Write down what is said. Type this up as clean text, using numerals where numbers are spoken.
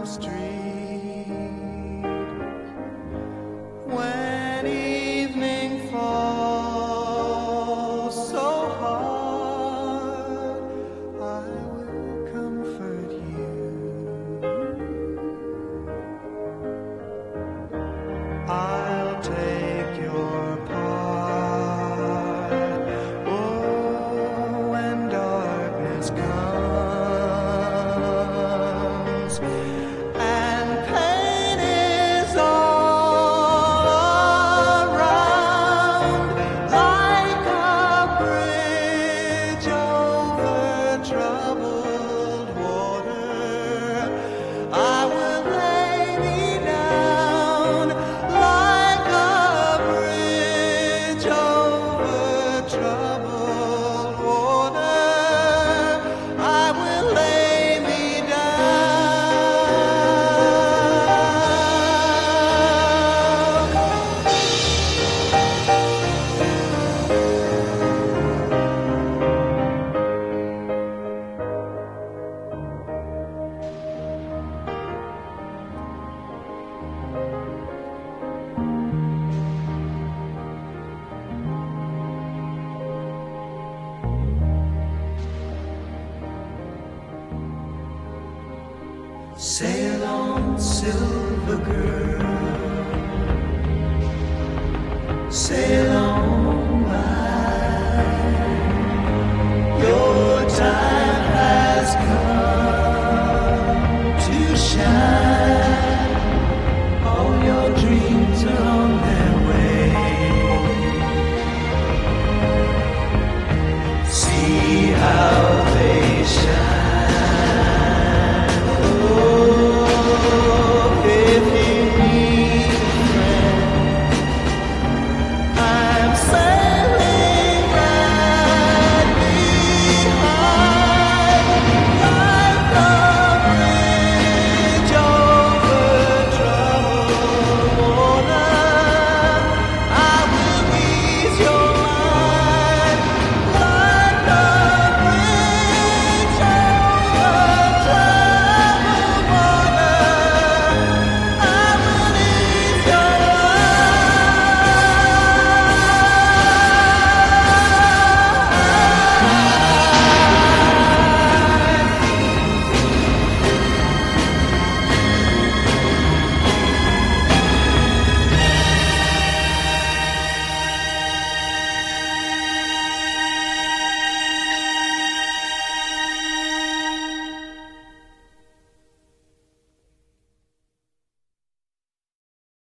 the street. When evening falls so hard, I will comfort you. I'll take your part. Oh, when darkness comes and pain is all around, like a bridge over troubled water, I will lay me down. Like a bridge over troubled water, I will lay me Sail on, silver girl.